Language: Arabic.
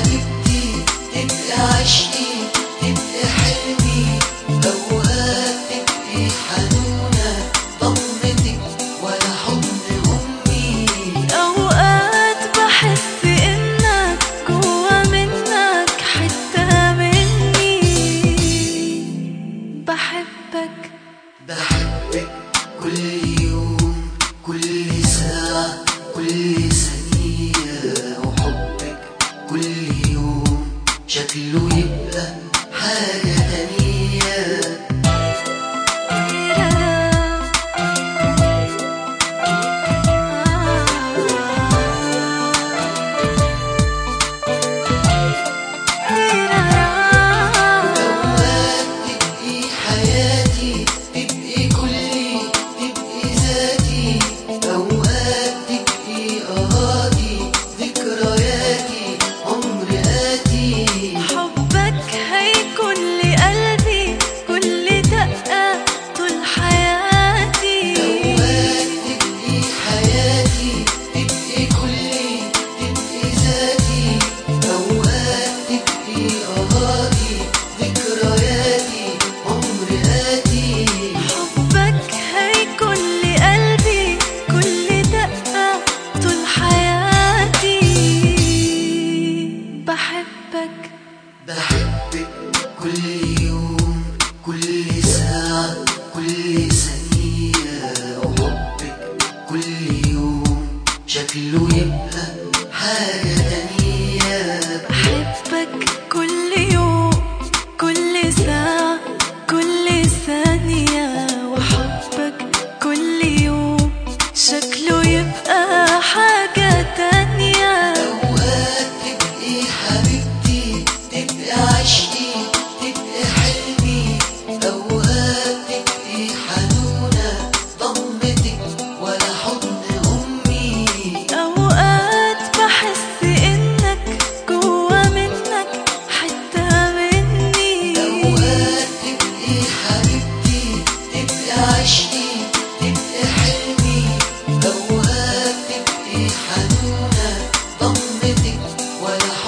حبيبتي تبقي عشقي تبقي حلمي، أوقات تبقي حنونة ضمتك ولا حضن أمي. أوقات بحس إنك جوا منك حتة مني. بحبك بحبك كل يوم كل ساعة كل ثانية، وحبك كل يوم شكله يبقى حاجة تانية. أوقات تبقي حياتي تبقي كلي تبقي ذاتي، أوقات تبقي أراضي ذكرياتي عمر آتي. حبك هيكون لقلبي كل دقة طول حياتي. أوقات تبقي حياتي تبقي كلي تبقي ذاتي، أوقات تبقي أراضي ذكرياتي عمر آتي. حبك هيكون لقلبي كل دقة طول حياتي. بحبك بحبك كل يوم كل ساعة كل ثانية، وحبك كل يوم شكله يبقى حاجة تانية. بحبك كل يوم كل ساعة كل ثانية، وحبك كل يوم شكله يبقى حاجة تانية. أوقات تبقي حبيبتي تبقي عشقي تبقي حلمي، أوقات تبقي حنونة ضمتك ولا حضن أمي. أوقات بحس إنك جوا منك حتة مني. أوقات تبقي حبيبتي تبقي عشقي تبقي حلمي، أوقات تبقي حنونة ضمتك ولا